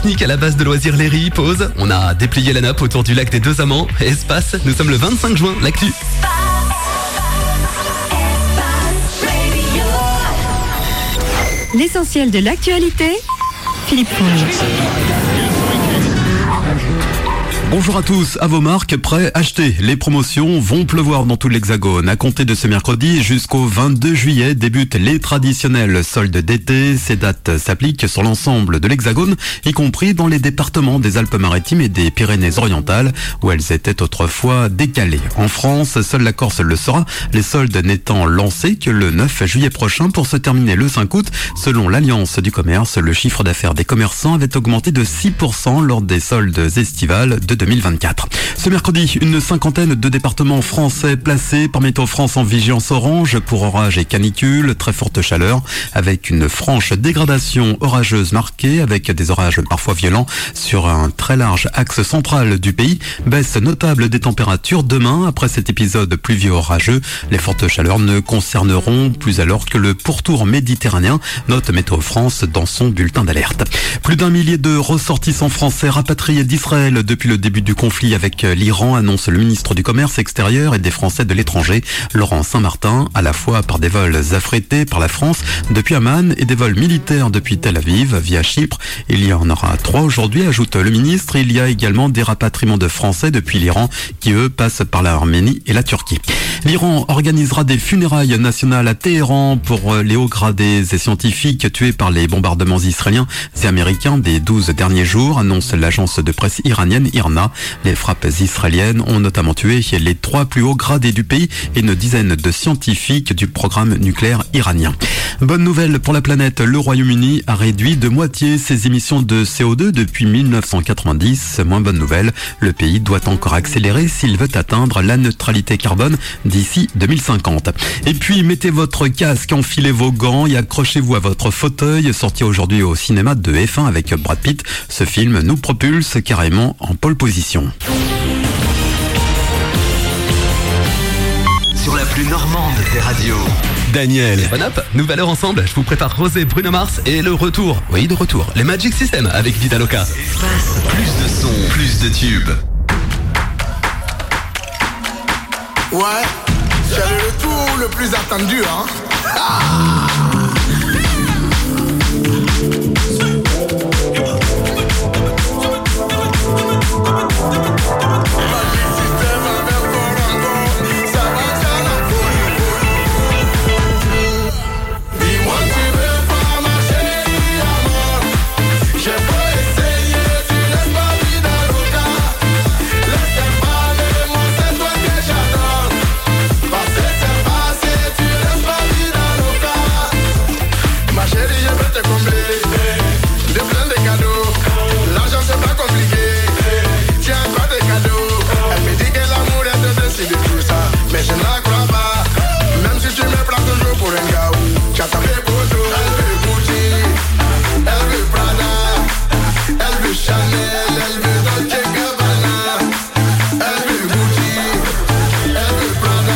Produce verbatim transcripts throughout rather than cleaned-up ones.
pique-nique à la base de loisirs Léry, pause. On a déplié la nappe autour du lac des Deux Amants. Espace, nous sommes le vingt-cinq juin, l'actu. L'essentiel de l'actualité, Philippe Fonge. Bonjour à tous, à vos marques, prêts, achetez. Les promotions vont pleuvoir dans tout l'Hexagone. À compter de ce mercredi jusqu'au vingt-deux juillet débutent les traditionnels soldes d'été. Ces dates s'appliquent sur l'ensemble de l'Hexagone, y compris dans les départements des Alpes-Maritimes et des Pyrénées-Orientales, où elles étaient autrefois décalées. En France, seule la Corse le sera, les soldes n'étant lancés que le neuf juillet prochain pour se terminer le cinq août. Selon l'Alliance du commerce, le chiffre d'affaires des commerçants avait augmenté de six pour cent lors des soldes estivales de deux mille vingt-quatre. Ce mercredi, une cinquantaine de départements français placés par Météo France en vigilance orange pour orage et canicule, très forte chaleur, avec une franche dégradation orageuse marquée, avec des orages parfois violents sur un très large axe central du pays. Baisse notable des températures demain après cet épisode pluvieux orageux. Les fortes chaleurs ne concerneront plus alors que le pourtour méditerranéen, note Météo France dans son bulletin d'alerte. Plus d'un millier de ressortissants français rapatriés d'Israël depuis le début du conflit avec l'Iran, annonce le ministre du Commerce extérieur et des Français de l'étranger, Laurent Saint-Martin, à la fois par des vols affrétés par la France depuis Amman et des vols militaires depuis Tel Aviv via Chypre. Il y en aura trois aujourd'hui, ajoute le ministre. Il y a également des rapatriements de Français depuis l'Iran qui, eux, passent par l'Arménie et la Turquie. L'Iran organisera des funérailles nationales à Téhéran pour les hauts gradés et scientifiques tués par les bombardements israéliens et américains des douze derniers jours, annonce l'agence de presse iranienne IRNA. Les frappes israéliennes ont notamment tué les trois plus hauts gradés du pays et une dizaine de scientifiques du programme nucléaire iranien. Bonne nouvelle pour la planète, le Royaume-Uni a réduit de moitié ses émissions de C O deux depuis mille neuf cent quatre-vingt-dix. Moins bonne nouvelle, le pays doit encore accélérer s'il veut atteindre la neutralité carbone d'ici deux mille cinquante. Et puis, mettez votre casque, enfilez vos gants et accrochez-vous à votre fauteuil. Sorti aujourd'hui au cinéma de F un avec Brad Pitt, ce film nous propulse carrément en pole position. Sur la plus normande des radios. Daniel. Bon up, nouvelle heure ensemble, je vous prépare Rosé, Bruno Mars et le retour, oui de retour, les Magic System avec Vitaloka. Espace, plus de sons, plus de tubes. Ouais, c'est le retour le plus attendu, hein. Ah mais je ne la crois pas. Même si tu me prends toujours pour un gars où j'attends mes photos. Elle veut Gucci, elle veut Prada, elle veut Chanel, elle veut Dolce Gabbana. Elle veut Gucci, elle veut Prada,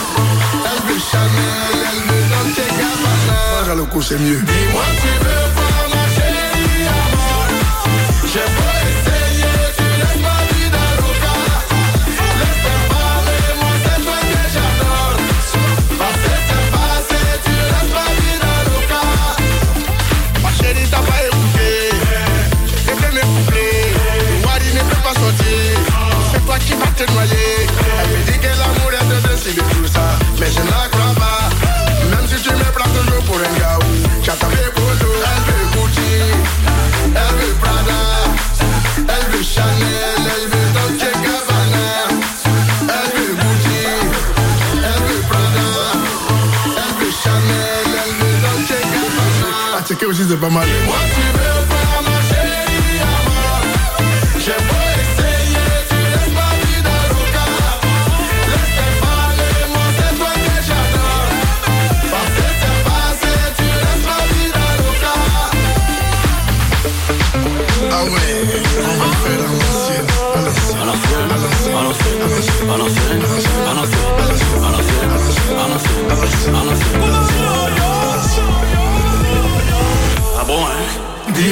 elle veut Chanel, elle veut Dolce Gabbana. Moi le coup c'est mieux. Dis-moi tu veux voir ma chérie amor. J'ai pas essayé, tu laisses ma vie dans le cas. Laisse-moi parler, moi c'est toi que j'adore. Passer c'est passé, tu laisses ma vie dans le cas. Ma chérie t'as pas écouté, tes premiers couplets. Wadi ne peut pas sortir, c'est toi qui vas te noyer. Elle me dit que l'amour est de décider tout ça, mais je ne la crois pas. Même si tu me prends toujours pour un gars où j'attends mes photos. Elle veut Gucci, elle veut Prada, elle veut Chanel, elle veut Dolce Gabbana. Elle veut Gucci, elle veut Prada, elle veut Chanel, elle veut Dolce Gabbana. Ah, checker aussi c'est pas mal. Moi tu veux voir ma chérie amor. J'ai pas essayé, tu laisses ma vie dans le cas. Laisse-moi parler, moi c'est toi que j'adore. Passer c'est passé, tu laisses ma vie dans le cas. Ah ouais, on va faire à l'ancienne, à l'ancienne, à l'ancienne, à l'ancienne, à l'ancienne, à l'ancienne, à l'ancienne, à l'ancienne, à l'ancienne. Ah bon, hein?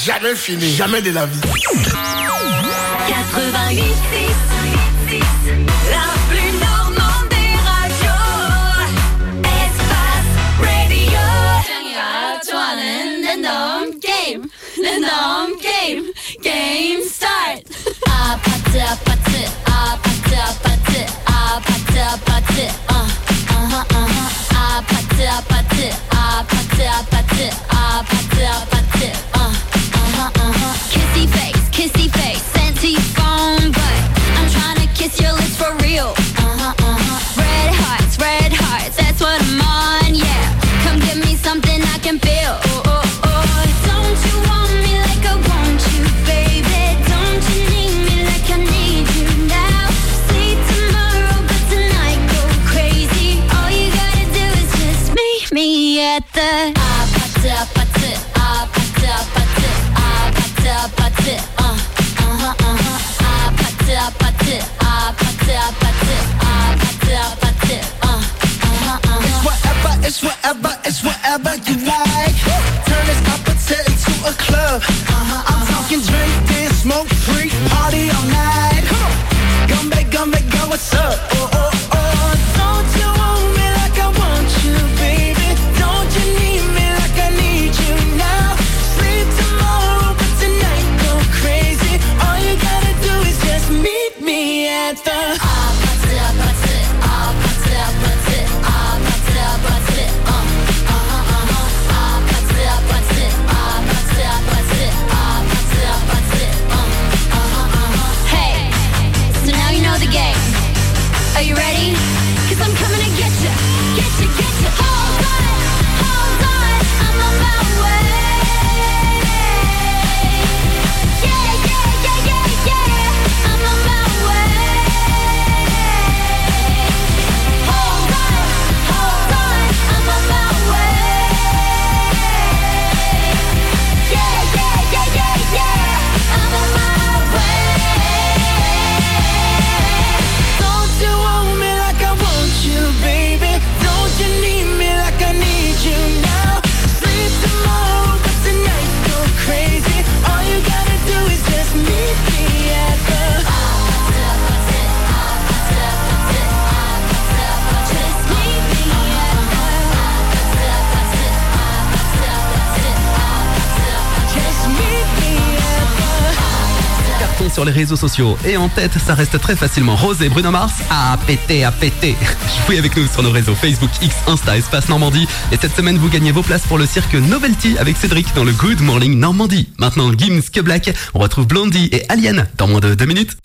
jamais fini, jamais de la vie. quatre-vingt-huit six, la plus normande des radios. Espace Radio. Toi, le norme game, le norme game, game start. Ah, pâté, ah, pâté, ah, pâté, ah, pâté, ah, pâté, ah, pâté, ah, ah, ah, ah, pâté, ah, pâté, ah, pâté, ah, pâté, ah, pâté, ah, pâté, ah, ah, ah, kissy face, kissy face, senti phone, but I'm trying to kiss your lips for real. Uh-huh, uh-huh. Red hearts, red hearts, that's what I'm on, yeah. Come give me something I can feel. Oh, oh, oh. Don't you want me like I want you, baby? Don't you need me like I need you now? Sleep tomorrow, but tonight go crazy. All you gotta do is just meet me at the ah, pâté, ah, pâté, ah, pâté, ah, pâté, ah, pâté, ah, pâté, uh, uh-huh, uh-huh. Ah, pâté, ah, pâté, ah, pâté, ah, pâté, ah, pâté, ah, pâté, uh, uh-huh, uh-huh. It's whatever, it's whatever, it's whatever you like. Turn this appetite into a club. Uh-huh, I'm talking drink, this, smoke free, party all night. Come on, come back, come back, girl, what's up? Oh, oh, oh. Don't you want me like I want you, baby? Don't you need me like I need you now? Sleep tomorrow, but tonight go crazy. All you gotta do is just meet me at the ah, pâté, ah, pâté, ah, pâté, ah, pâté, ah, pâté, ah, pâté, uh, uh-huh, uh-huh. Ah, pâté, ah, pâté, ah, pâté, ah, pâté, ah, pâté, ah, pâté, uh, uh-huh, uh-huh. Hey, so now you know the game. Are you ready? 'Cause I'm coming to get you, get you, get you. Hold on, hold on, I'm on my way. Yeah, yeah, yeah, yeah, yeah, I'm on my way. Hold on, hold on, I'm on my way. Yeah, yeah, yeah, yeah, yeah, I'm on my way. Don't you want me like I want you, baby? Don't you need me like I need you now? Sleep tomorrow, but tonight go crazy. All you gotta do is just meet me at the Just meet me at Just meet me at the Carton sur les réseaux sociaux. Et en tête, ça reste très facilement Rose et Bruno Mars. À péter, à péter. Jouez avec nous sur nos réseaux Facebook, X, Insta, Espace Normandie. Et cette semaine, vous gagnez vos places pour le cirque Novelty avec Cédric dans le Good Morning Normandie. Maintenant, Gims que Black. On retrouve Blondie et Alien dans moins de deux minutes.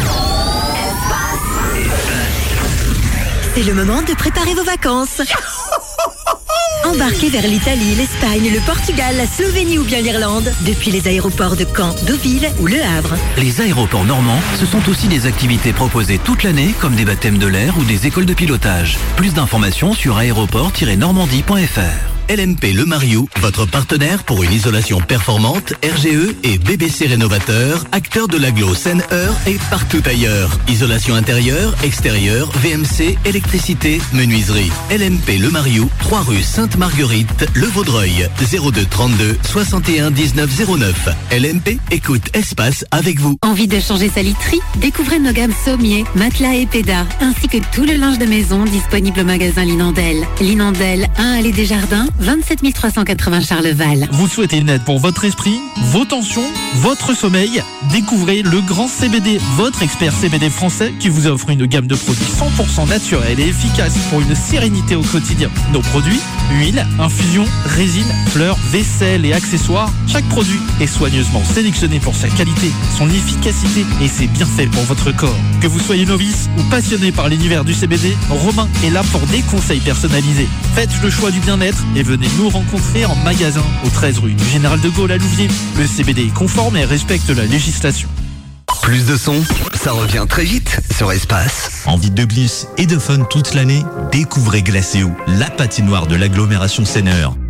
C'est le moment de préparer vos vacances. Embarquez vers l'Italie, l'Espagne, le Portugal, la Slovénie ou bien l'Irlande depuis les aéroports de Caen, Deauville ou Le Havre. Les aéroports normands, ce sont aussi des activités proposées toute l'année comme des baptêmes de l'air ou des écoles de pilotage. Plus d'informations sur aéroport tiret normandie point f r. L M P Le Mariou, votre partenaire pour une isolation performante, R G E et B B C Rénovateur, acteur de l'agglo Seine-Eure et partout ailleurs. Isolation intérieure, extérieure, V M C, électricité, menuiserie. L M P Le Mariou, trois rue Sainte-Marguerite, Le Vaudreuil, zéro deux trente-deux soixante et un dix-neuf zéro neuf. L M P, écoute espace avec vous. Envie de changer sa literie? Découvrez nos gammes sommiers, matelas et pédas, ainsi que tout le linge de maison disponible au magasin Linandel. Linandel, un allée des Jardins, vingt-sept mille trois cent quatre-vingts Charleval. Vous souhaitez une aide pour votre esprit, vos tensions, votre sommeil? Découvrez le Grand C B D, votre expert C B D français qui vous offre une gamme de produits cent pour cent naturels et efficaces pour une sérénité au quotidien. Nos produits, huile, infusion, résine, fleurs, vaisselle et accessoires. Chaque produit est soigneusement sélectionné pour sa qualité, son efficacité et ses bienfaits pour votre corps. Que vous soyez novice ou passionné par l'univers du C B D, Romain est là pour des conseils personnalisés. Faites le choix du bien-être et venez nous rencontrer en magasin au treize rue du Général de Gaulle à Louviers. Le C B D est conforme et respecte la législation. Plus de son, ça revient très vite sur Espace. Envie de glisse et de fun toute l'année? Découvrez Glacéo, la patinoire de l'agglomération Seine-Eure.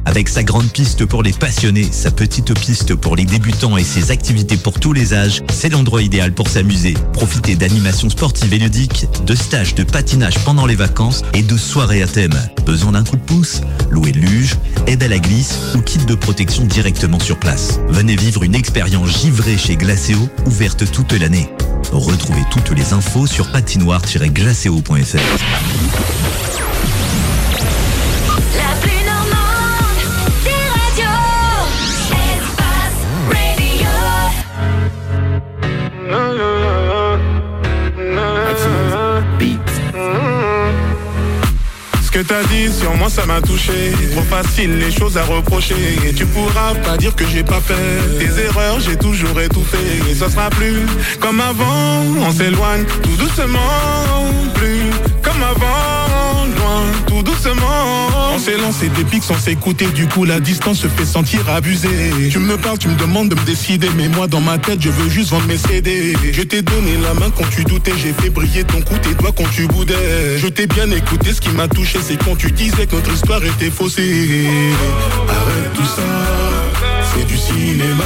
Avec sa grande piste pour les passionnés, sa petite piste pour les débutants et ses activités pour tous les âges, c'est l'endroit idéal pour s'amuser. Profitez d'animations sportives et ludiques, de stages de patinage pendant les vacances et de soirées à thème. Besoin d'un coup de pouce? Louez luge, aide à la glisse ou kit de protection directement sur place. Venez vivre une expérience givrée chez Glacéo, ouverte toute l'année. Retrouvez toutes les infos sur patinoire tiret glacéo point f r. La plus normande des radios, Espace Radio. Ce que t'as dit sur moi ça m'a touché. Trop facile les choses à reprocher. Et tu pourras pas dire que j'ai pas fait tes erreurs, j'ai toujours étouffé. Et ça sera plus comme avant. On s'éloigne tout doucement. Plus comme avant. Loin tout doucement. On s'est lancé des pics sans s'écouter. Du coup la distance se fait sentir abusée. Tu me parles, tu me demandes de me décider. Mais moi dans ma tête je veux juste vendre mes C D. Je t'ai donné la main quand tu doutais. J'ai fait briller ton cou, tes doigts quand tu boudais. Je t'ai bien écouté, ce qui m'a touché c'est quand tu disais que notre histoire était faussée. Arrête tout ça, c'est du cinéma.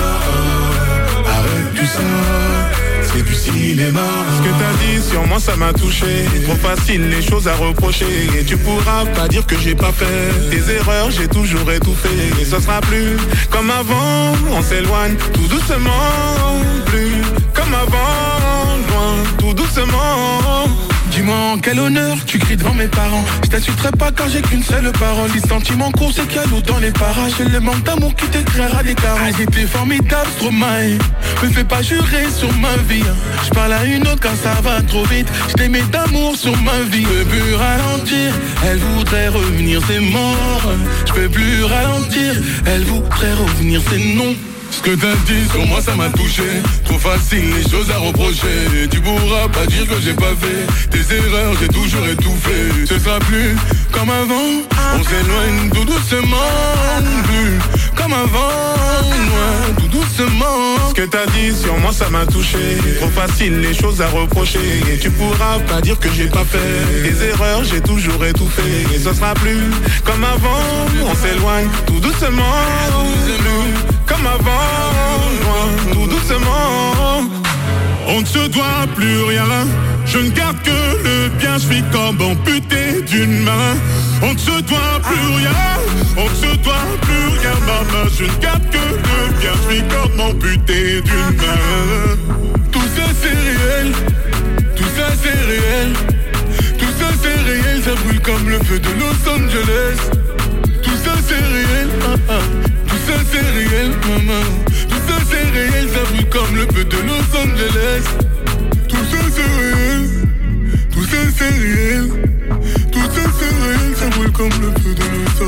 Arrête tout ça, c'est du cinéma. Ce que t'as dit sur moi ça m'a touché. Trop facile les choses à reprocher. Et tu pourras pas dire que j'ai pas fait tes erreurs, j'ai toujours étouffé. Et ça sera plus comme avant. On s'éloigne tout doucement. Plus comme avant. Loin tout doucement. Dis-moi en quel honneur tu cries devant mes parents. Je t'insulterai pas car j'ai qu'une seule parole. Les sentiments courts c'est qu'il y a l'eau dans les parages. C'est le manque d'amour qui te créera des carences. Ah, j'étais formidable, Stromae. Me fais pas jurer sur ma vie. Je parle à une autre car ça va trop vite. Je t'aimais d'amour sur ma vie. Je peux plus ralentir, elle voudrait revenir, c'est mort. Je peux plus ralentir, elle voudrait revenir, c'est non. Ce que t'as dit sur moi ça m'a touché. Trop facile les choses à reprocher. Tu pourras pas dire que j'ai pas fait tes erreurs, j'ai toujours étouffé. Ce sera plus comme avant. On s'éloigne tout doucement. Plus comme avant. Loin tout doucement. Ce que t'as dit sur moi ça m'a touché. Trop facile les choses à reprocher. Et tu pourras pas dire que j'ai pas fait tes erreurs, j'ai toujours étouffé. Et ce sera plus comme avant. On s'éloigne tout doucement. Plus comme avant, loin, tout doucement. On ne se doit plus rien. Je ne garde que le bien. Je suis comme amputé d'une main. On ne se doit plus rien. On ne se doit plus rien, maman. Je ne garde que le bien. Je suis comme amputé d'une main. Tout ça c'est réel. Tout ça c'est réel. Tout ça c'est réel. Ça brûle comme le feu de Los Angeles. Tout ça c'est réel. Ah, ah. Tout ça c'est réel, maman. Tout ça c'est réel, ça brûle comme le feu de Los Angeles. Tout ça c'est réel. Tout ça c'est réel. Tout ça c'est réel, ça brûle comme le feu de Los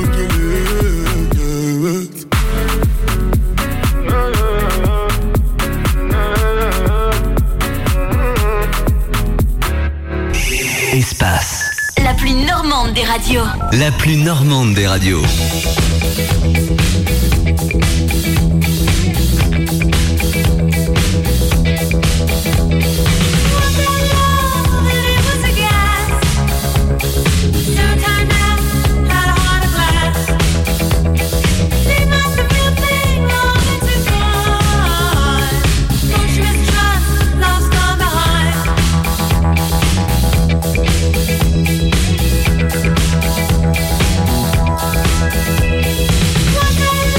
Angeles. Espace. La plus normande des radios. La plus normande des radios. What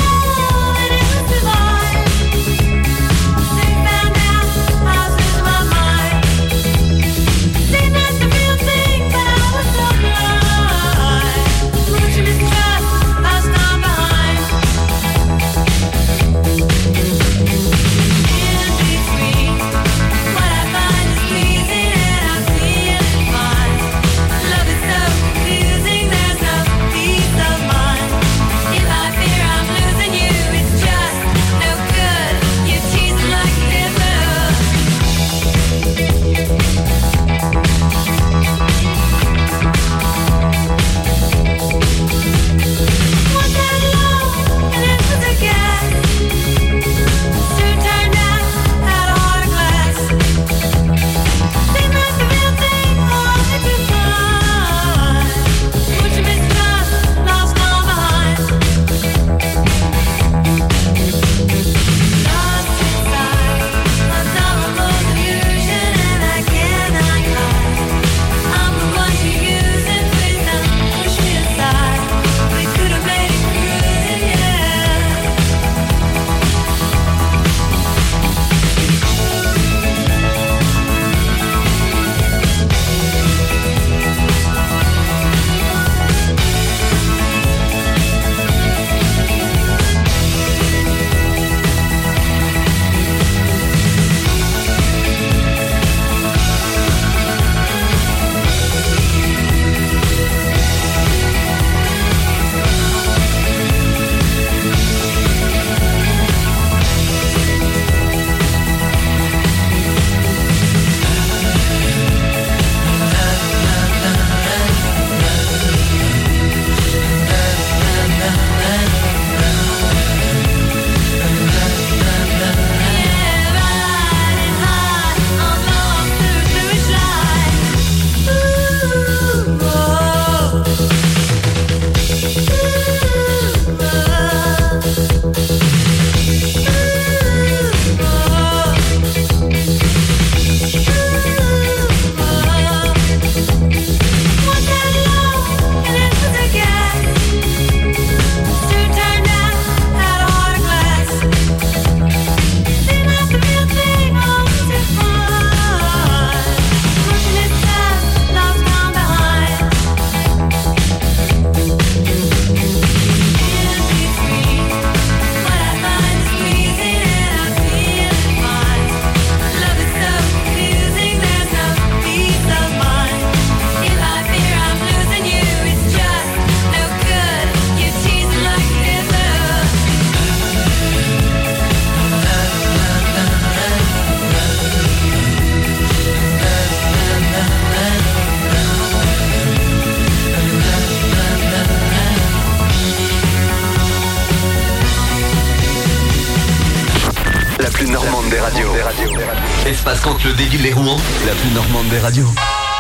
normande des radios. Des radios. Espace quand le dévile les Rouen. La plus normande des radios.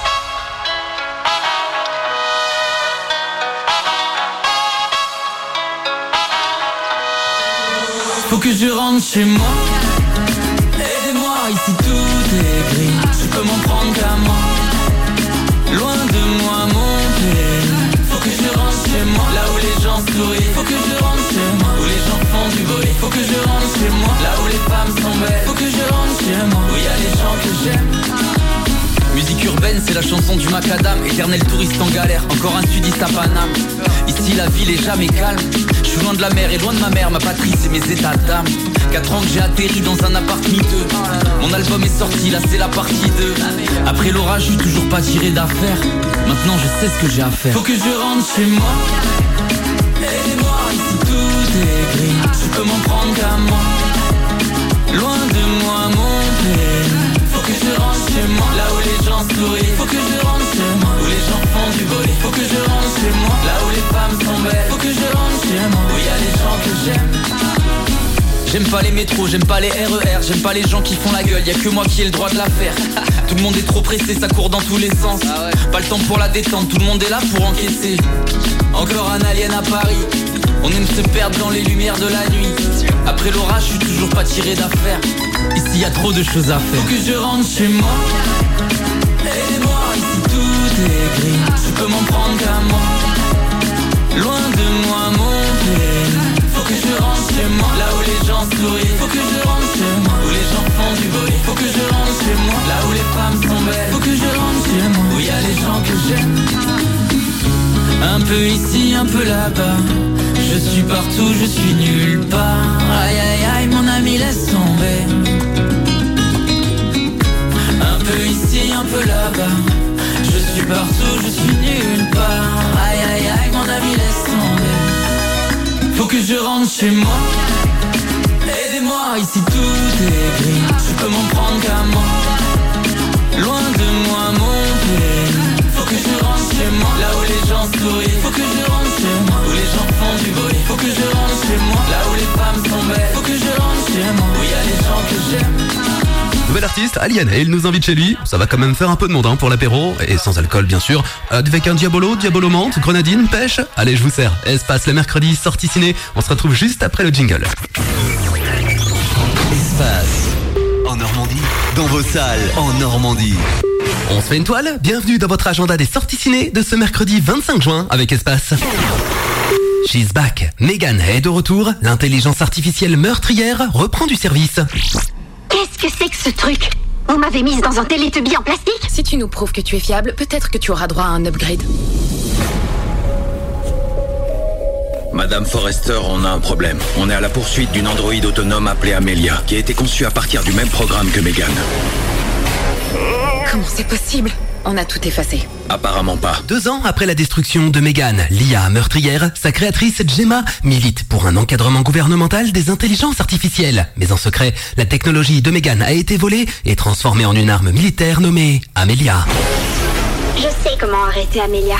Faut que je rentre chez moi. Aidez-moi, ici tout est gris. Je peux m'en prendre qu'à moi. Loin de moi mon pays. Faut que je rentre chez moi. Là où les gens sourient. Faut que je rentre chez moi. Où les gens font du bruit. Faut que je rentre chez moi. Là où les femmes sont belles. Faut que je rentre chez moi. Où y a les gens que j'aime. Musique urbaine, c'est la chanson du macadam. Éternel touriste en galère, encore un sudiste à Paname. Ici la ville est jamais calme. Je suis loin de la mer et loin de ma mère. Ma patrie c'est mes états d'âme. Quatre ans que j'ai atterri dans un appart miteux. Mon album est sorti, là c'est la partie deux. Après l'orage, je suis toujours pas tiré d'affaire. Maintenant je sais ce que j'ai à faire. Faut que je rentre chez moi. Aidez-moi, ici tout est gris. Je peux m'en prendre qu'à moi. Loin de moi mon pays. Faut que je rentre chez moi. Là où les gens sourient. Faut que je rentre chez moi. Où les gens font du bruit. Faut que je rentre chez moi. Là où les femmes sont belles. Faut que je rentre chez moi. Où y a les gens que j'aime. J'aime pas les métros, j'aime pas les R E R. J'aime pas les gens qui font la gueule, y'a que moi qui ai le droit de la faire. Tout le monde est trop pressé, ça court dans tous les sens. Pas le temps pour la détente, tout le monde est là pour encaisser. Encore un alien à Paris. On aime se perdre dans les lumières de la nuit. Après l'orage, je suis toujours pas tiré d'affaire. Ici y a trop de choses à faire. Faut que je rentre chez moi. Aidez-moi, ici tout est gris. Je peux m'en prendre qu'à moi. Loin de moi mon pays. Faut que je rentre chez moi. Là où les gens sourient. Faut que je rentre chez moi. Où les gens font du bruit. Faut que je rentre chez moi. Là où les femmes sont belles. Faut que je rentre chez moi. Où y a les gens que j'aime. Un peu ici, un peu là-bas. Je suis partout, je suis nulle part. Aïe aïe aïe, mon ami laisse tomber. Un peu ici, un peu là-bas. Je suis partout, je suis nulle part. Aïe aïe aïe, mon ami laisse tomber. Faut que je rentre chez moi. Aidez-moi, ici tout est gris. Je peux m'en prendre qu'à moi. Loin de moi mon pays. Faut que je rentre chez moi. Là où les gens sourient. Faut que je rentre chez moi. Où les gens font du bruit. Faut que je rentre chez moi. Là où les femmes sont belles. Faut que je rentre chez moi. Où y a les gens que j'aime. Nouvel artiste, Alien, et il nous invite chez lui. Ça va quand même faire un peu de monde hein, pour l'apéro, et sans alcool bien sûr. Euh, avec un Diabolo, Diabolo menthe, grenadine, pêche. Allez, je vous sers. Espace le mercredi, sortie ciné. On se retrouve juste après le jingle. Espace. En Normandie. Dans vos salles, en Normandie. On se fait une toile. Bienvenue dans votre agenda des sorties ciné de ce mercredi vingt-cinq juin avec Espace. She's back. Megan est de retour. L'intelligence artificielle meurtrière reprend du service. Qu'est-ce que c'est que ce truc? Vous m'avez mise dans un Télétubby en plastique? Si tu nous prouves que tu es fiable, peut-être que tu auras droit à un upgrade. Madame Forrester, on a un problème. On est à la poursuite d'une androïde autonome appelée Amelia, qui a été conçue à partir du même programme que Megan. Comment c'est possible? On a tout effacé. Apparemment pas. Deux ans après la destruction de Megan, l'I A meurtrière, sa créatrice Gemma milite pour un encadrement gouvernemental des intelligences artificielles. Mais en secret, la technologie de Megan a été volée et transformée en une arme militaire nommée Amelia. Je sais comment arrêter Amelia.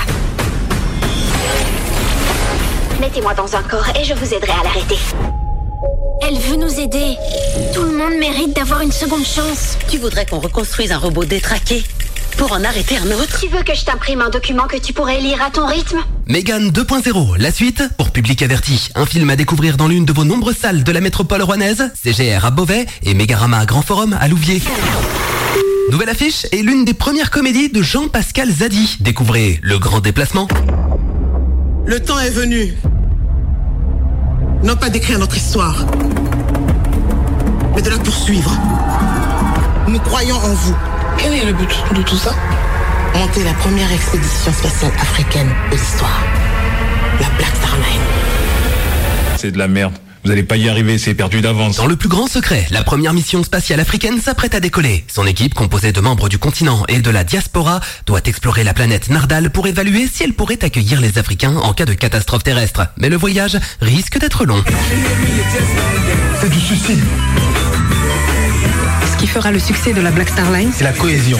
Mettez-moi dans un corps et je vous aiderai à l'arrêter. Elle veut nous aider. Tout le monde mérite d'avoir une seconde chance. Tu voudrais qu'on reconstruise un robot détraqué pour en arrêter un autre? Tu veux que je t'imprime un document que tu pourrais lire à ton rythme? Megan deux point zéro, la suite pour public averti. Un film à découvrir dans l'une de vos nombreuses salles de la métropole rouennaise, C G R à Beauvais et Mégarama Grand Forum à Louviers. Nouvelle affiche et l'une des premières comédies de Jean-Pascal Zadi. Découvrez Le Grand Déplacement. Le temps est venu. Non pas d'écrire notre histoire, mais de la poursuivre. Nous croyons en vous. Quel est le but de tout ça? Monter la première expédition spatiale africaine de l'histoire. La Black Star Line. C'est de la merde. Vous allez pas y arriver, c'est perdu d'avance. Dans le plus grand secret, la première mission spatiale africaine s'apprête à décoller. Son équipe, composée de membres du continent et de la diaspora, doit explorer la planète Nardal pour évaluer si elle pourrait accueillir les Africains en cas de catastrophe terrestre. Mais le voyage risque d'être long. C'est du suicide. Ce qui fera le succès de la Black Star Line, c'est la cohésion.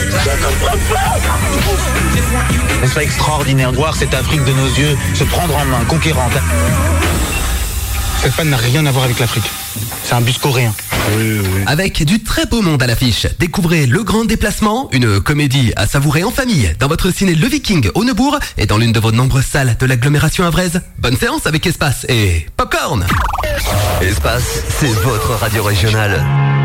N'est-ce pas extraordinaire de voir cette Afrique de nos yeux se prendre en main, conquérante? Cette femme n'a rien à voir avec l'Afrique. C'est un bus coréen. Oui, oui. Avec du très beau monde à l'affiche, découvrez Le Grand Déplacement, une comédie à savourer en famille, dans votre ciné Le Viking au Neubourg et dans l'une de vos nombreuses salles de l'agglomération avraise. Bonne séance avec Espace et Popcorn. Espace, c'est votre radio régionale.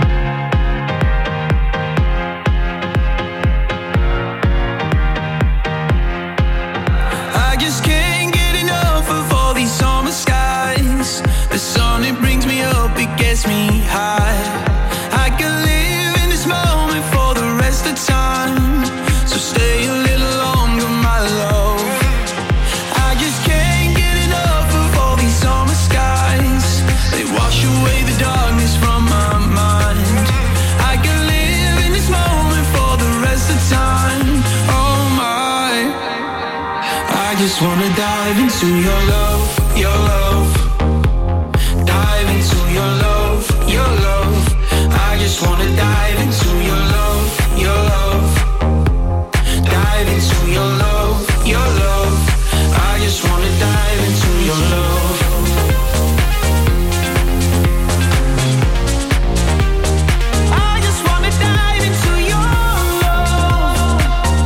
I just can't get enough of all these summer skies. The sun, it brings me up, it gets me high. I can live in this moment for the rest of time. So stay a little longer, my love. I just can't get enough of all these summer skies. They wash away the darkness from my mind. I can live in this moment for the rest of time. Oh my, I just wanna dive into your love, your love. Dive into your love, your love. I just wanna dive into your love, your love. Dive into your love, your love. I just wanna dive into your love. I just wanna dive into your love.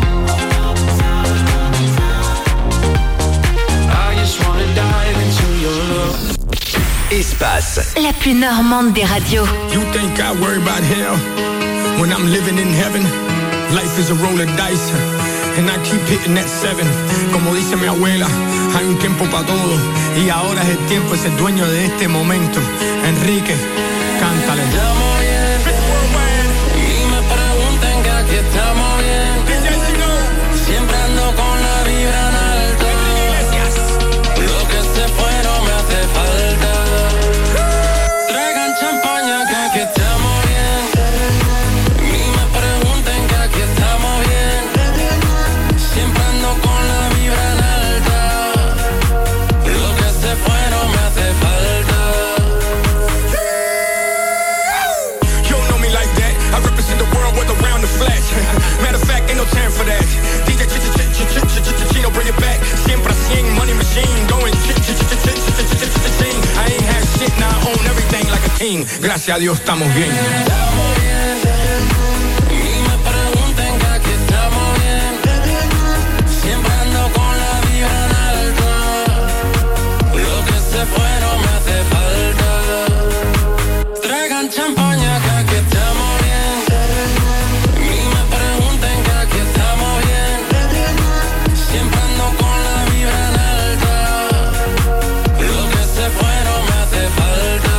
I just wanna dive into your love. Espace. La plus normande des radios. You think I worry about hell when I'm living in heaven? Life is a roll of dice and I keep hitting that seven. Como dice mi abuela, hay un tiempo para todo y ahora es el tiempo, es el dueño de este momento. Enrique, cántale. Estamos bien y me preguntan que aquí estamos bien. Siempre ando con la vibra en alto. Lo que se fue no me hace falta. Traigan champaña que aquí estamos bien. Y me pregunten que aquí estamos bien. Siempre ando con la vibra en alta. Lo que se fue no me hace falta. You don't know me like that. I represent the world with around the flash. Matter of fact, ain't no time for that. D J Chino, bring it back. Siempre cien, money machine, going ching. I ain't had shit, now I own everything like a king. Gracias a Dios estamos bien. Estamos bien. Y me pregunten que aquí estamos bien. Siempre ando con la vibra en alto. Lo que se fue no me hace falta. Traigan champaña que aquí estamos bien. Y me pregunten que aquí estamos bien. Siempre ando con la vibra en alta. Lo que se fue no me hace falta.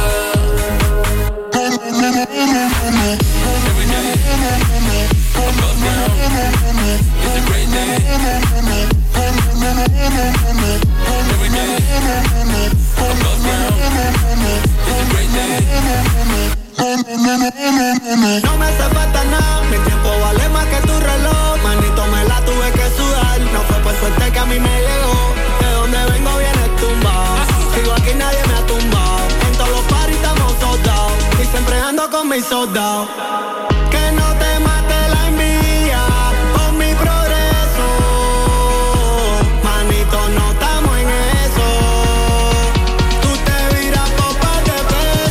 Every day, above ground, it's a great day. Every day, above ground, it's a great day. No me hace falta nada, mi tiempo vale más que tu reloj. Manito, me la tuve que sudar, no fue por suerte que a mí me llegó. De donde vengo viene tumbado, sigo aquí nadie me ha tumbado. En todos los paris estamos soldados, y siempre ando con mis soldados. Que no te mate la envidia por mi progreso. Manito, no estamos en eso. Tú te viras por par de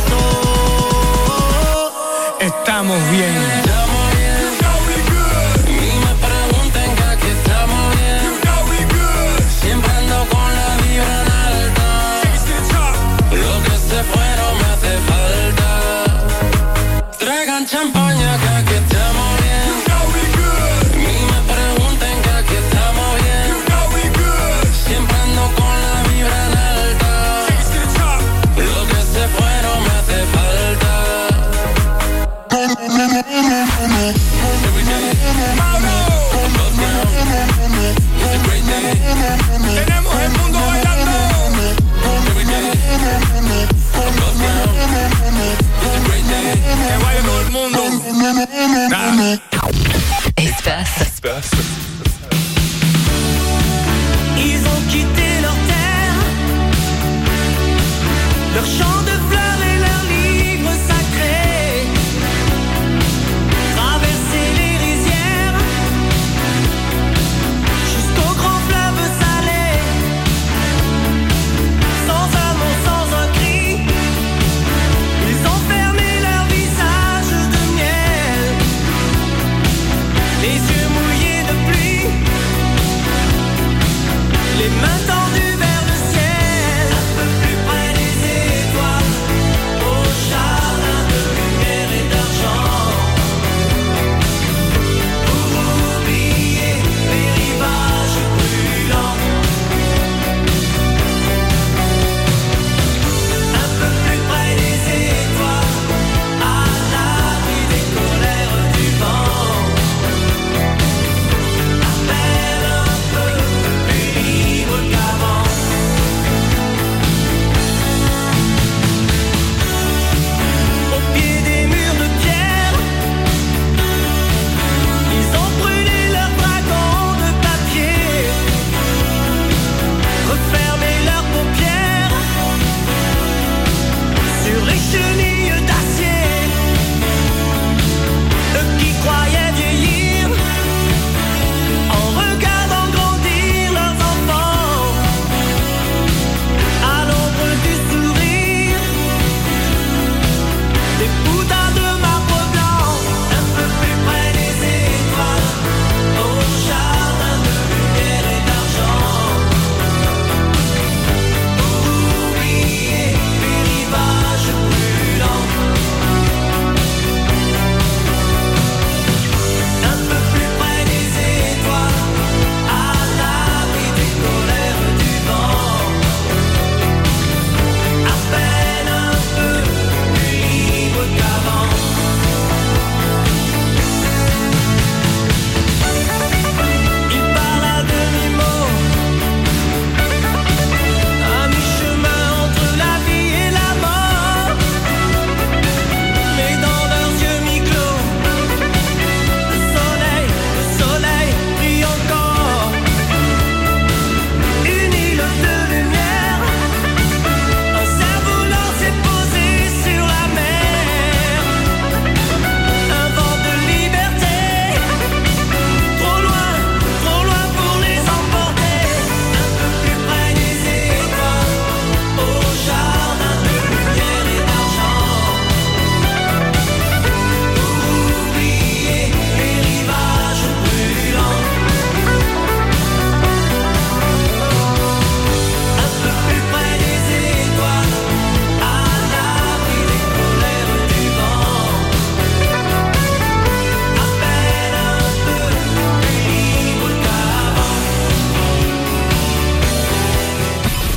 pesos. Estamos bien. Estamos bien. Y me pregunten que aquí estamos bien. Siempre ando con la vibra en alta. Lo que se fue no me hace falta. Traigan champaña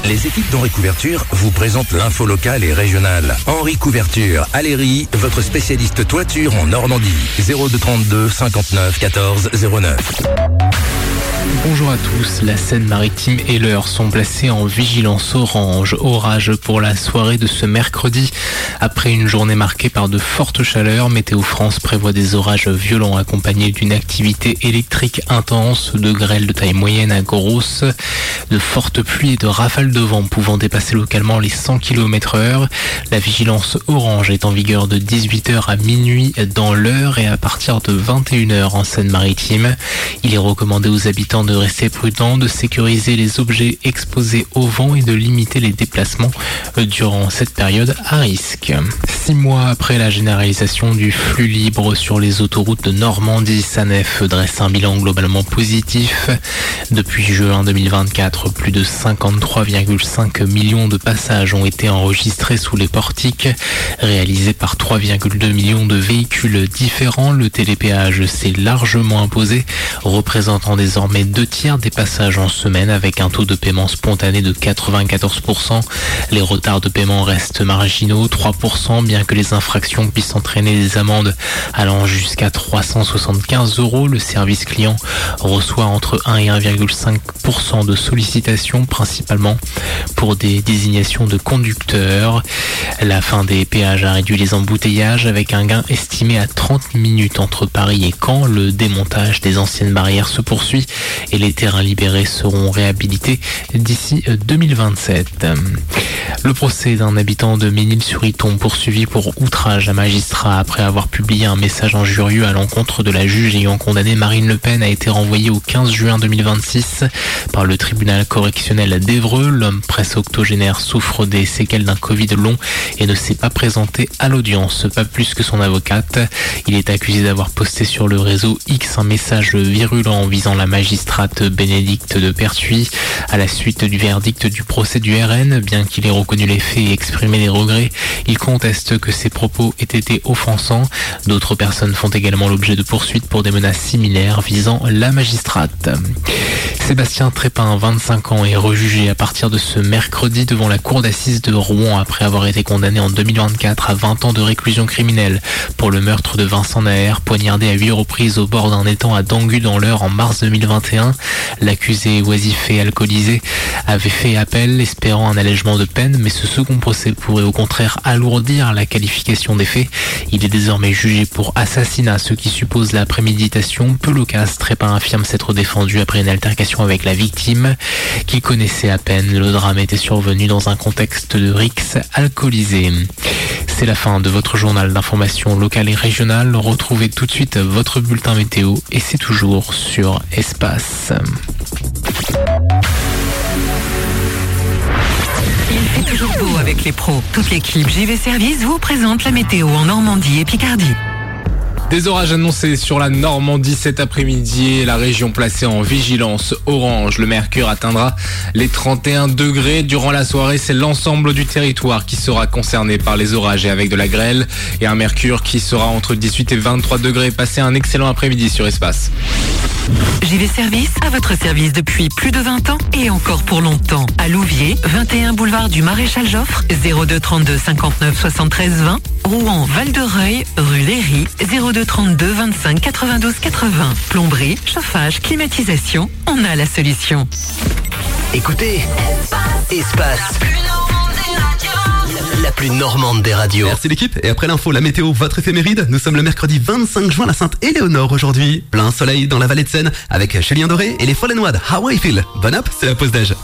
Les équipes d'Henri Couverture vous présentent l'info locale et régionale. Henri Couverture, Aléry, votre spécialiste toiture en Normandie. zéro deux trente-deux cinquante-neuf quatorze zéro neuf. Bonjour à tous, la Seine-Maritime et l'Eure sont placés en vigilance orange. Orage pour la soirée de ce mercredi. Après une journée marquée par de fortes chaleurs, Météo France prévoit des orages violents accompagnés d'une activité électrique intense, de grêles de taille moyenne à grosse, de fortes pluies et de rafales de vent pouvant dépasser localement les cent kilomètres heure. La vigilance orange est en vigueur de dix-huit heures à minuit dans l'Eure et à partir de vingt et une heures en Seine-Maritime. Il est recommandé aux habitants de rester prudents, de sécuriser les objets exposés au vent et de limiter les déplacements durant cette période à risque. Six mois après la généralisation du flux libre sur les autoroutes de Normandie, SANEF dresse un bilan globalement positif. Depuis juin deux mille vingt-quatre, plus de cinquante-trois virgule cinq millions de passages ont été enregistrés sous les portiques, réalisés par trois virgule deux millions de véhicules différents. Le télépéage s'est largement imposé, représentant désormais deux tiers des passages en semaine avec un taux de paiement spontané de quatre-vingt-quatorze pour cent. Les retards de paiement restent marginaux, trois pour cent, bien que les infractions puissent entraîner des amendes allant jusqu'à trois cent soixante-quinze euros. Le service client reçoit entre un et un virgule cinq pour cent de sollicitations, principalement pour des désignations de conducteurs. La fin des péages a réduit les embouteillages avec un gain estimé à trente minutes entre Paris et Caen. Le démontage des anciennes barrières se poursuit et les terrains libérés seront réhabilités d'ici deux mille vingt-sept. Le procès d'un habitant de Ménil-sur-Iton poursuivi pour outrage à magistrat après avoir publié un message injurieux à l'encontre de la juge ayant condamné Marine Le Pen a été renvoyé au quinze juin deux mille vingt-six par le tribunal correctionnel d'Évreux. L'homme presque octogénaire souffre des séquelles d'un Covid long et ne s'est pas présenté à l'audience, pas plus que son avocate. Il est accusé d'avoir posté sur le réseau X un message virulent visant la magistrate Bénédicte de Pertuis à la suite du verdict du procès du R N. Bien qu'il ait reconnu les faits et exprimé des regrets, il conteste que ses propos aient été offensants. D'autres personnes font également l'objet de poursuites pour des menaces similaires visant la magistrate. Sébastien Trépin, vingt-cinq ans, est rejugé à partir de ce mercredi devant la cour d'assises de Rouen après avoir été condamné en deux mille vingt-quatre à vingt ans de réclusion criminelle pour le meurtre de Vincent Naher, poignardé à huit reprises au bord d'un étang à Dangu dans l'Eure en mars deux mille vingt et un. L'accusé oisif et alcoolisé avait fait appel espérant un allègement de peine, mais ce second procès pourrait au contraire alourdir la qualification des faits. Il est désormais jugé pour assassinat, ce qui suppose la préméditation. Peu loquace, Trépin affirme s'être défendu après une altercation avec la victime qu'il connaissait à peine. Le drame était survenu dans un contexte de rixe alcoolisé. C'est la fin de votre journal d'information locale et régionale. Retrouvez tout de suite votre bulletin météo et c'est toujours sur Espace. Il fait toujours beau avec les pros. Toute l'équipe J V Service vous présente la météo en Normandie et Picardie. Des orages annoncés sur la Normandie cet après-midi et la région placée en vigilance orange. Le mercure atteindra les trente et un degrés durant la soirée. C'est l'ensemble du territoire qui sera concerné par les orages et avec de la grêle. Et un mercure qui sera entre dix-huit et vingt-trois degrés. Passez un excellent après-midi sur Espace. J V Service à votre service depuis plus de vingt ans et encore pour longtemps. À Louviers, vingt et un boulevard du Maréchal Joffre, zéro deux trente-deux cinquante-neuf soixante-treize vingt. Rouen, Val-de-Reuil, rue Léry, zéro deux trente-deux vingt-cinq quatre-vingt-douze quatre-vingts. Plomberie, chauffage, climatisation, on a la solution. Écoutez, Espace, la plus normande des radios. Merci l'équipe. Et après l'info, la météo, votre éphéméride. Nous sommes le mercredi vingt-cinq juin, la Sainte-Éléonore aujourd'hui. Plein soleil dans la vallée de Seine avec Julien Doré et les Fallen One. How I Feel. Bonne app, c'est la pause d'âge.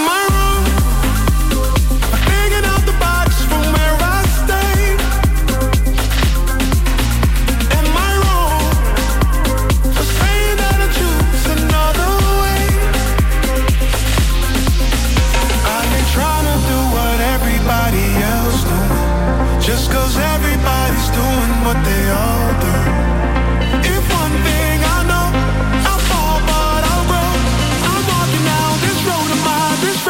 Just cause everybody's doing what they all do. If one thing I know, I'll fall but I'll grow. I'm walking down this road of mine, this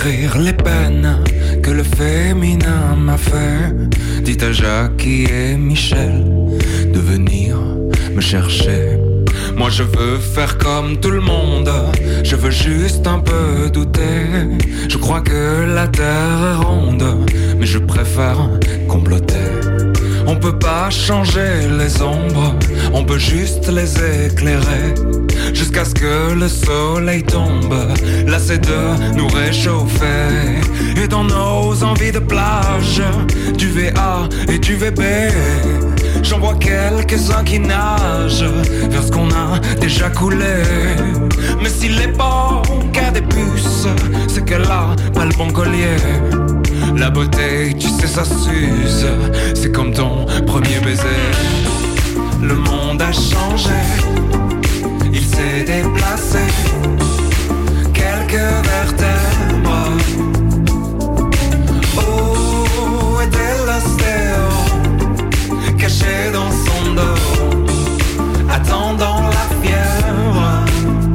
décrire les peines que le féminin m'a fait. Dites à Jackie et Michel de venir me chercher. Moi je veux faire comme tout le monde, je veux juste un peu douter. Je crois que la terre est ronde, mais je préfère comploter. On peut pas changer les ombres, on peut juste les éclairer. Jusqu'à ce que le soleil tombe, lassé de nous réchauffer. Et dans nos envies de plage, du V A et du V B, j'en vois quelques-uns qui nagent vers ce qu'on a déjà coulé. Mais si l'époque a des puces, c'est qu'elle a pas le bon collier. La beauté, tu sais, ça s'use, c'est comme ton premier baiser. Le monde a changé, il s'est déplacé, quelques vertèbres. Où était l'ostéo, caché dans son dos, attendant la fièvre.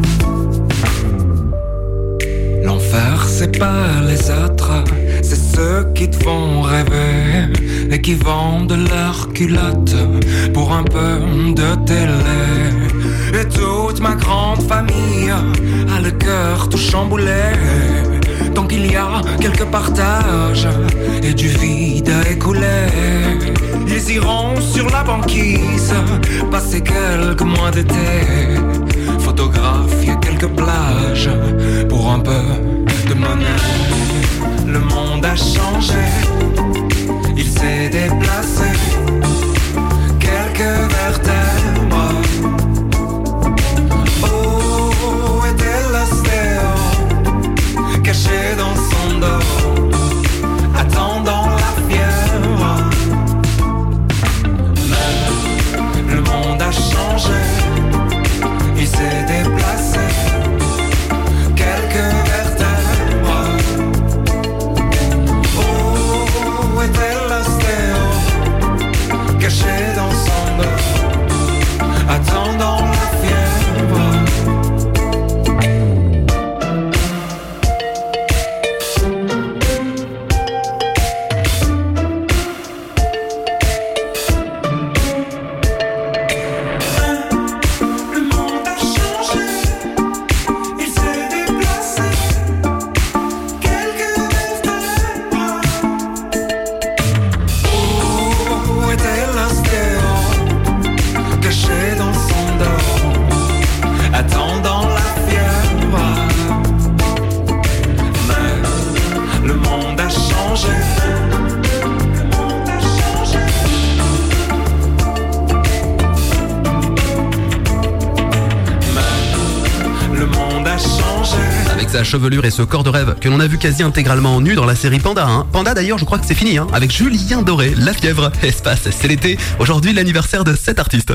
L'enfer c'est pas les autres, c'est ceux qui te font rêver et qui vendent leurs culottes pour un peu de télé. Et toute ma grande famille a le cœur tout chamboulé. Tant qu'il y a quelques partages et du vide à écouler, ils iront sur la banquise passer quelques mois d'été, photographier quelques plages pour un peu de monnaie. Le monde a changé, il s'est déplacé, quelques vertèbres. Où était l'ostéo, caché dans son dos, attendant la fièvre. Mais le monde a changé, il s'est déplacé, quelques vertèbres. Où était l'ostéo, caché dans son dos, attendant la fièvre. Sa chevelure et ce corps de rêve que l'on a vu quasi intégralement nu dans la série Panda. Hein. Panda d'ailleurs, je crois que c'est fini, hein, avec Julien Doré, La Fièvre, Espace, c'est l'été. Aujourd'hui, l'anniversaire de cet artiste.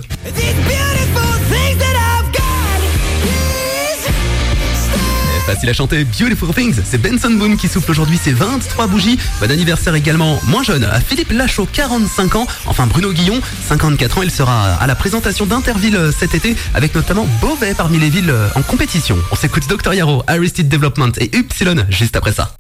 Facile à chanter, Beautiful Things, c'est Benson Boone qui souffle aujourd'hui ses vingt-trois bougies. Bon anniversaire également, moins jeune, à Philippe Lachaud, quarante-cinq ans. Enfin Bruno Guillon, cinquante-quatre ans, il sera à la présentation d'Interville cet été, avec notamment Beauvais parmi les villes en compétition. On s'écoute docteur Yaro, Aristide Development et Upsilon juste après ça.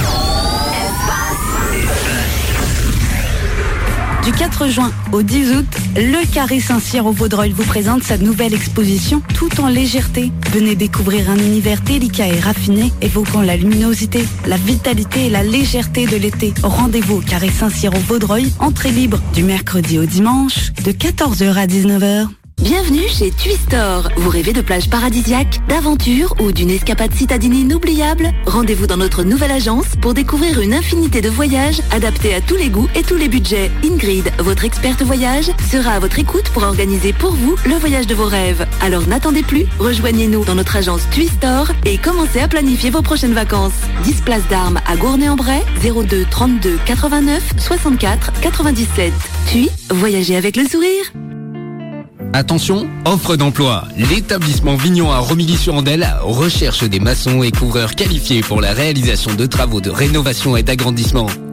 Du quatre juin au dix août, le Carré Saint-Cyr au Vaudreuil vous présente sa nouvelle exposition Tout en légèreté. Venez découvrir un univers délicat et raffiné, évoquant la luminosité, la vitalité et la légèreté de l'été. Rendez-vous au Carré Saint-Cyr au Vaudreuil, entrée libre du mercredi au dimanche, de quatorze heures à dix-neuf heures. Bienvenue chez Twistor. Vous rêvez de plages paradisiaques, d'aventures ou d'une escapade citadine inoubliable? Rendez-vous dans notre nouvelle agence pour découvrir une infinité de voyages adaptés à tous les goûts et tous les budgets. Ingrid, votre experte voyage, sera à votre écoute pour organiser pour vous le voyage de vos rêves. Alors n'attendez plus, rejoignez-nous dans notre agence Twistor et commencez à planifier vos prochaines vacances. dix places d'Armes à Gournay-en-Bray, zéro deux trente-deux quatre-vingt-neuf soixante-quatre quatre-vingt-dix-sept. Tui, voyagez avec le sourire. Attention, offre d'emploi. L'établissement Vignon à Romilly-sur-Andelle recherche des maçons et couvreurs qualifiés pour la réalisation de travaux de rénovation et d'agrandissement.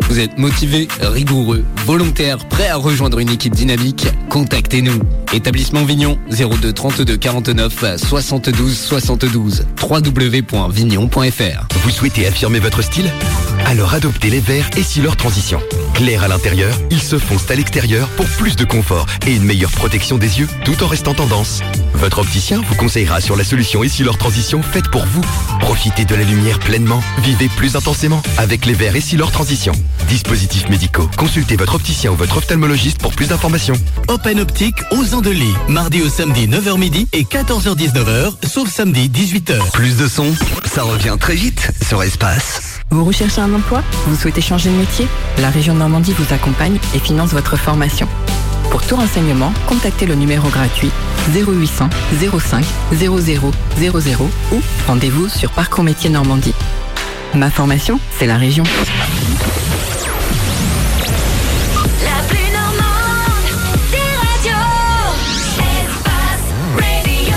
Vous êtes motivé, rigoureux, volontaire, prêt à rejoindre une équipe dynamique? Contactez-nous. Établissement Vignon, zéro deux trente-deux quarante-neuf soixante-douze soixante-douze. w w w point vignon point f r. Vous souhaitez affirmer votre style? Alors adoptez les verres Essilor Transition. Clairs à l'intérieur, ils se foncent à l'extérieur pour plus de confort et une meilleure protection des yeux tout en restant tendance. Votre opticien vous conseillera sur la solution Essilor Transition faite pour vous. Profitez de la lumière pleinement, vivez plus intensément avec les verres Essilor Transition. Dispositifs médicaux, consultez votre opticien ou votre ophtalmologiste pour plus d'informations. Open Optique aux Andelys, mardi au samedi neuf heures midi et quatorze heures dix-neuf heures, sauf samedi dix-huit heures. Plus de son, ça revient très vite sur Espace. Vous recherchez un emploi? Vous souhaitez changer de métier? La région Normandie vous accompagne et finance votre formation. Pour tout renseignement, contactez le numéro gratuit zéro huit cents zéro cinq zéro zéro zéro zéro ou rendez-vous sur Parcours Métiers Normandie. Ma formation, c'est la région. La plus normande des radios, Espace Radio.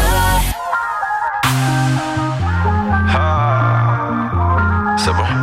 Ah, c'est bon.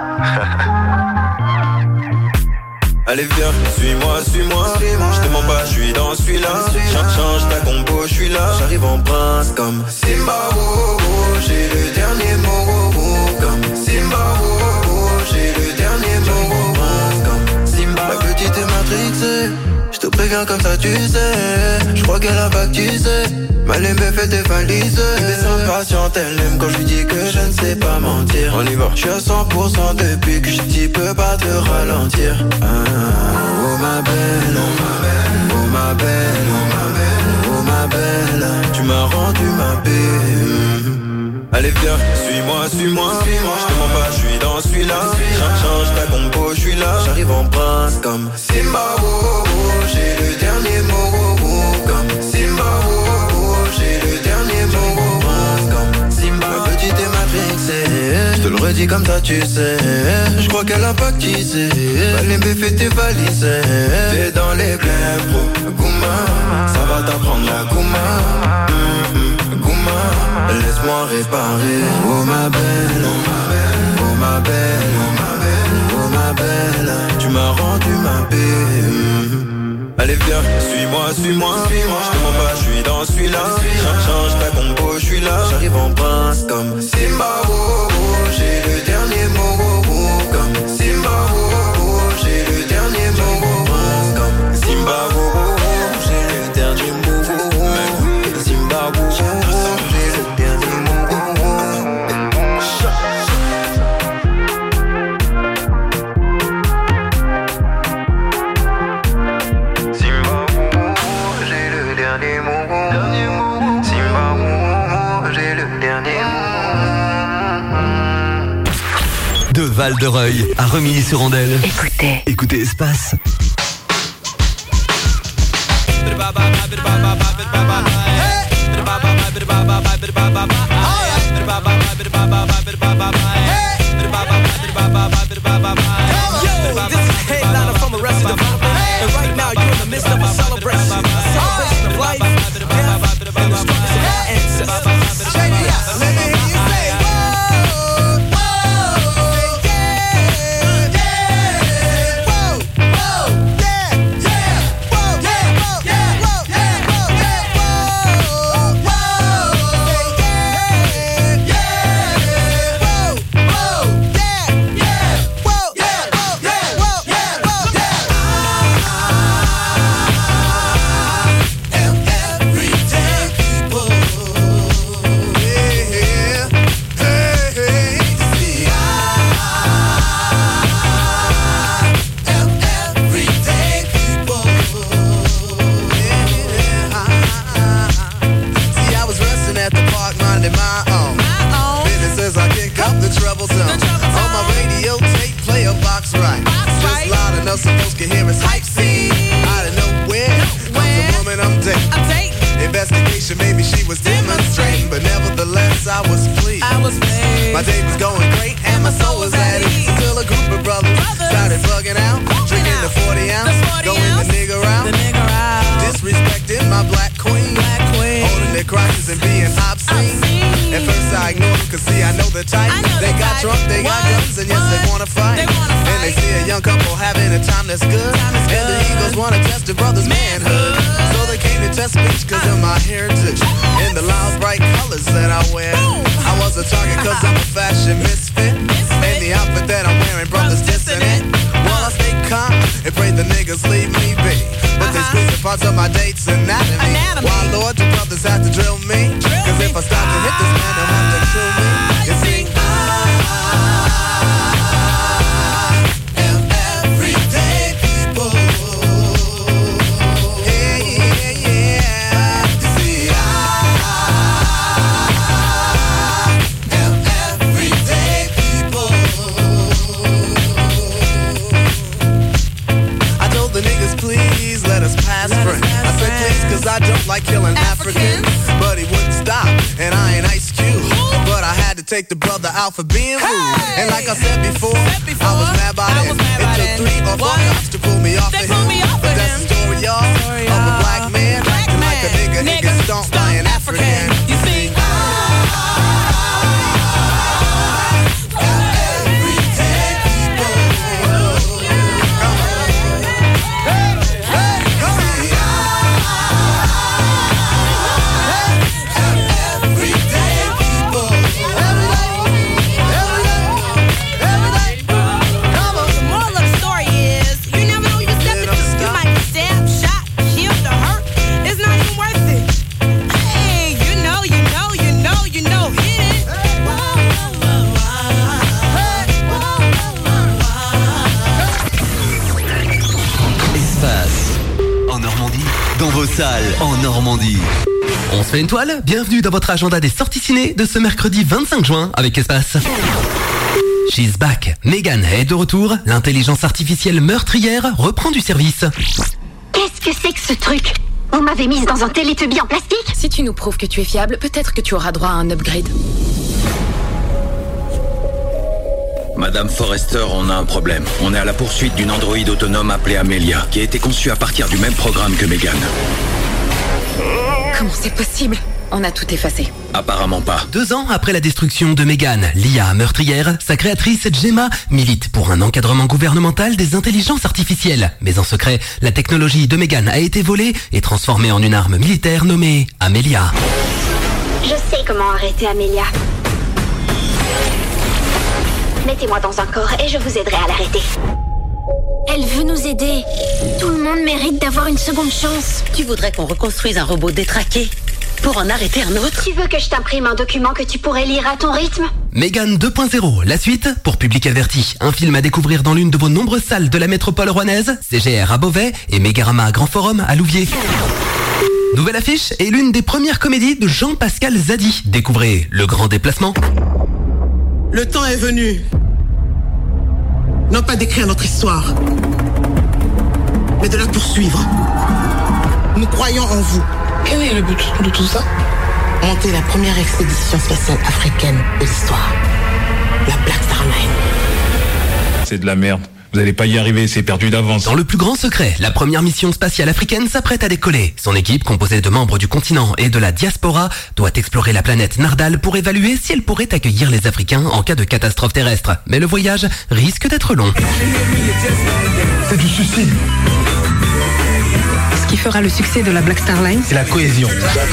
Allez viens, suis-moi, suis-moi, je te mens pas, je suis dans celui-là. Change, change ta compo, je suis là. J'arrive en prince comme Simba, oh, oh, j'ai le dernier mot, oh, oh, comme Simba, oh, oh, j'ai le dernier mot, oh, oh, comme Simba. Ma petite est matrixée, je te préviens comme ça tu sais. Je crois qu'elle a pas que tu sais. Mal aimé fait tes valises. Mais sans patiente, elle aime quand je lui dis que je ne sais pas mentir. On y va. Je suis à cent pour cent depuis que je dis peux pas te ralentir. Ah, oh ma belle, oh ma belle, oh ma belle, oh ma belle, oh ma belle, tu m'as rendu ma paix. Allez viens, suis-moi, suis-moi, suis-moi. Je te mens pas, je suis dans celui-là. Change, change ta compo, je suis là. J'arrive en prince comme Simba, oh, oh, oh, j'ai le dernier mot, oh, oh, comme Simba, oh, oh, oh, j'ai le dernier mot, oh, oh, comme Simba. Ma petite est matrixée, je te le redis comme ça tu sais. Je crois qu'elle a pas quitté. Balimbe fait tes valises. T'es dans les clubs, bro, Gouma. Ça va t'apprendre la Gouma. Mm-hmm. Gouma, laisse-moi réparer. Oh ma belle, oh ma belle, oh ma belle, oh ma belle, oh ma belle, tu m'as rendu ma paix. Mm-hmm. Allez viens, suis-moi, suis-moi, suis-moi. Je te mens pas, je suis dans celui-là. Change, change ta compo, je suis là. J'arrive en prince comme Simba, oh, oh, oh, j'ai le dernier mot, oh, oh, comme Simba, oh, oh, oh, j'ai le dernier mot, oh, oh, comme Simba, oh, oh, oh, j'ai le dernier mot, oh, oh, Simba, oh, oh, oh, j'ai le dernier mot, oh, oh. De Val-de-Reuil à Remilly-sur-Andelle. Écoutez. Écoutez Espace. Crosses and being obscene. At first I I ignore them, cause see I know the type. Know they the got type. Drunk, they what? Got guns, and yes what? They wanna fight. They wanna fight. And they see a young couple having a time that's good, time that's and good. The Eagles wanna test their brother's manhood. So they came to test me cause of my heritage and the loud bright colors that I wear. I was a target cause I'm a fashion misfit, and the outfit that I'm wearing, brothers dissing it. While I stay calm and pray the niggas leave me be, but they squeeze the parts of my date's anatomy. Why Lord, the brothers have to drill me, cause if I stop to hit this man, they'll have to kill me. You see, cause I don't like killing Africans. Africans. But he wouldn't stop, and I ain't Ice Cube. But I had to take the brother out for being rude. Hey. And like I said before, said before I was mad about it. It took three or four cops to pull me off they of him. Off but that's him. The story, y'all, story, of a black man black acting man. Like a nigga, nigga, nigga stomped by an African. African. You see? Dans vos salles en Normandie. On se fait une toile? Bienvenue dans votre agenda des sorties ciné de ce mercredi vingt-cinq juin avec Espace. She's back. Megan est de retour. L'intelligence artificielle meurtrière reprend du service. Qu'est-ce que c'est que ce truc? On m'avait mise dans un Télétubby en plastique? Si tu nous prouves que tu es fiable, peut-être que tu auras droit à un upgrade. Madame Forrester, on a un problème. On est à la poursuite d'une androïde autonome appelée Amelia, qui a été conçue à partir du même programme que Megan. Comment c'est possible? On a tout effacé. Apparemment pas. Deux ans après la destruction de Megan, l'I A meurtrière, sa créatrice Gemma milite pour un encadrement gouvernemental des intelligences artificielles. Mais en secret, la technologie de Megan a été volée et transformée en une arme militaire nommée Amelia. Je sais comment arrêter Amelia. Mettez-moi dans un corps et je vous aiderai à l'arrêter. Elle veut nous aider. Tout le monde mérite d'avoir une seconde chance. Tu voudrais qu'on reconstruise un robot détraqué pour en arrêter un autre? Tu veux que je t'imprime un document que tu pourrais lire à ton rythme? Megan deux point zéro, la suite pour public averti. Un film à découvrir dans l'une de vos nombreuses salles de la métropole rouennaise, C G R à Beauvais et Mégarama Grand Forum à Louviers. Nouvelle affiche et l'une des premières comédies de Jean-Pascal Zadi. Découvrez Le Grand Déplacement. Le temps est venu, non pas d'écrire notre histoire, mais de la poursuivre. Nous croyons en vous. Quel est le but de tout ça? Monter la première expédition spatiale africaine de l'histoire, la Black Star Line. C'est de la merde. Vous allez pas y arriver, c'est perdu d'avance. Dans le plus grand secret, la première mission spatiale africaine s'apprête à décoller. Son équipe, composée de membres du continent et de la diaspora, doit explorer la planète Nardal pour évaluer si elle pourrait accueillir les Africains en cas de catastrophe terrestre. Mais le voyage risque d'être long. C'est du suicide. Ce qui fera le succès de la Black Star Line, c'est la cohésion.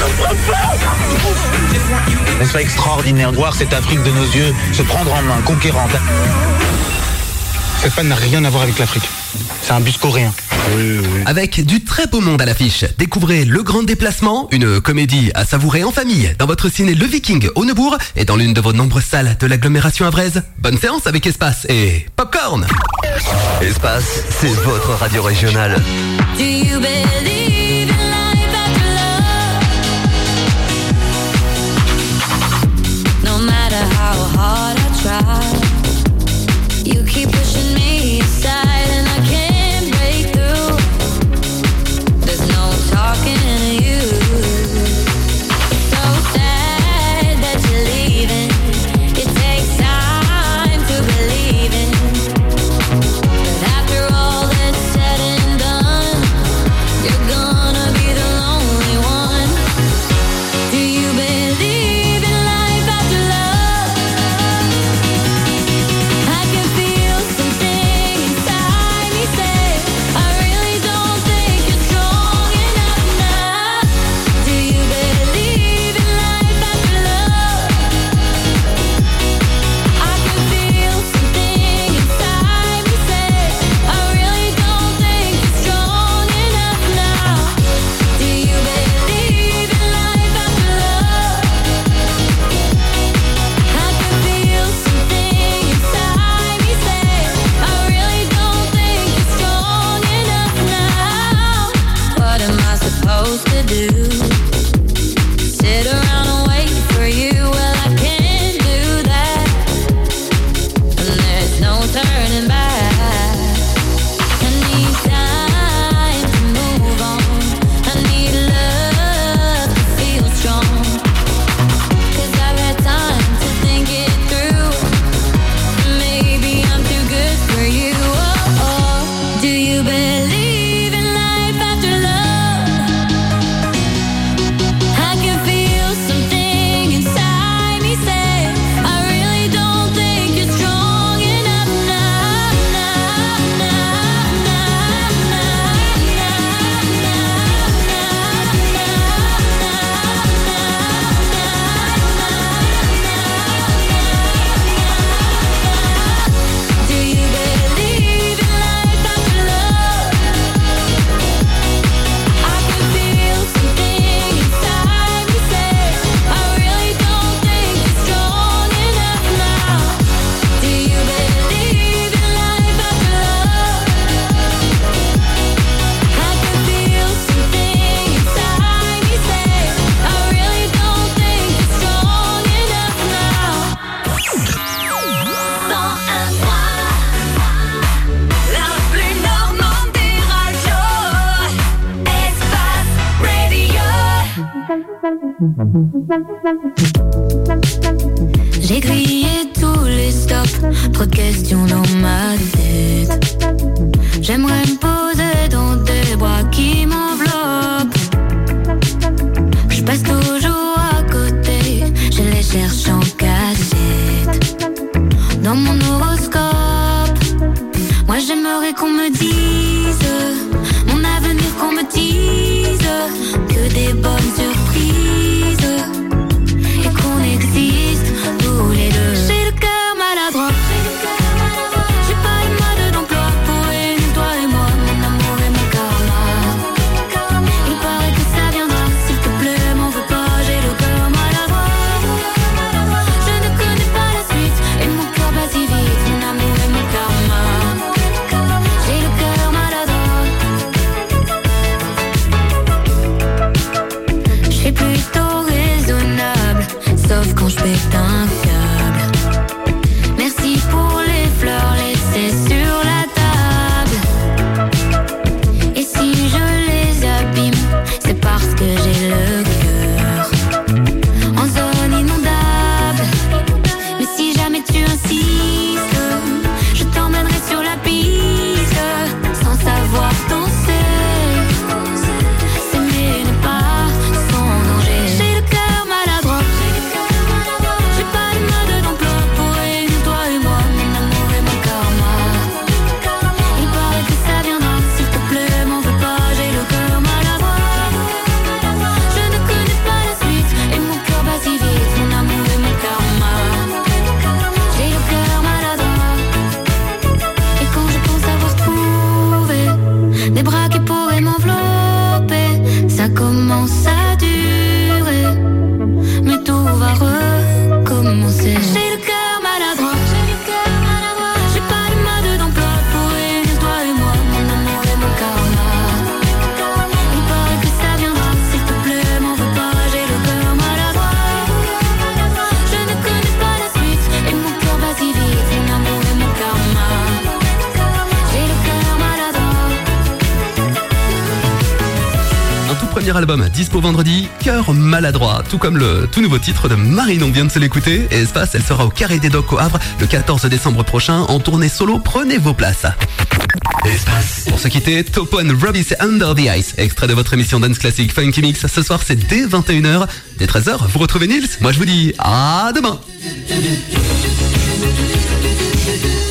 N'est-ce pas extraordinaire de voir cette Afrique de nos yeux se prendre en main, conquérante? Cette panne n'a rien à voir avec l'Afrique. C'est un bus coréen. Oui, oui. Avec du très beau monde à l'affiche, découvrez Le Grand Déplacement, une comédie à savourer en famille, dans votre ciné Le Viking au Neubourg et dans l'une de vos nombreuses salles de l'agglomération avraise. Bonne séance avec Espace et Popcorn. Espace, c'est votre radio régionale. Do you believe in life after love? No matter how hard I try, you keep pushing me aside and I can't break through. There's no talking to you. So sad that you're leaving. It takes time to believe in. But after all that's said and done, you're gone. do. Sit around and wait for you. Well, I can't do that. And there's no turning back. I need time to move on. I need love to feel strong. 'Cause I've had time to think it through. Maybe I'm too good for you. Oh, oh. Do you believe in life after love? I can feel something inside me say, I really don't think you're strong enough now, now, now, now, Do you believe in life after love? I can feel something inside me say, I really don't think you're strong enough now. Do you believe in life after love? I can feel something inside me say, I really don't think you're strong enough now. Dans un mois, la plus normande des radios, Espace Radio. J'ai grillé tous les stops, trop de questions dans ma tête. J'aimerais me poser dans des bras qui m'enveloppent. Je passe toujours à côté, je les cherche en cachette. Dans mon horoscope, moi j'aimerais qu'on me dise mon avenir, qu'on me dise que des bonnes surprises et qu'on existe tous les deux. J'ai le cœur maladroit, j'ai pas le mode d'emploi pour réunir toi et moi, mon amour et mon karma. Il paraît que ça viendra, s'il te plaît, m'en veux pas, j'ai le cœur maladroit. Je ne connais pas la suite et mon cœur bat si vite, mon amour et mon karma. J'ai le cœur maladroit. Je suis plutôt raisonnable, sauf quand je pète un câble. Merci pour les fleurs laissées sur la table. Et si je les abîme, c'est parce que j'ai le cœur en zone inondable. Mais si jamais tu insistes, je t'emmènerai sur la piste sans savoir danser. S'aimer n'est pas sans danger. J'ai le cœur maladroit, j'ai pas le mode d'emploi pour réunir toi et moi, mon amour et mon karma. Il paraît que ça viendra, s'il te plaît, m'en veux pas, j'ai le cœur maladroit. Je ne connais pas la suite et mon cœur bat si vite, mon amour et mon karma. J'ai le cœur maladroit. Et quand je pense avoir trouvé des bras qui pourraient m'envelopper, ça commence à durer, mais tout va recommencer. J'ai le cœur maladroit, j'ai pas le mode d'emploi pour réunir toi et moi, mon amour et mon karma. Il paraît que ça viendra, s'il te plaît, m'en veux pas, j'ai le cœur maladroit. Je ne connais pas la suite et mon cœur bat si vite, mon amour et mon karma. J'ai le cœur maladroit. Un tout premier album dispo vendredi, Cœur maladroit, tout comme le tout nouveau titre de Marine, on vient de se l'écouter. Et Espace, elle sera au Carré des Docks au Havre le quatorze décembre prochain en tournée solo, prenez vos places. Espace. Pour se quitter, Topo and Robbie, c'est Under the Ice, extrait de votre émission Dance Classic Funky Mix. Ce soir c'est dès vingt et une heures, dès treize heures, vous retrouvez Nils. Moi je vous dis à demain.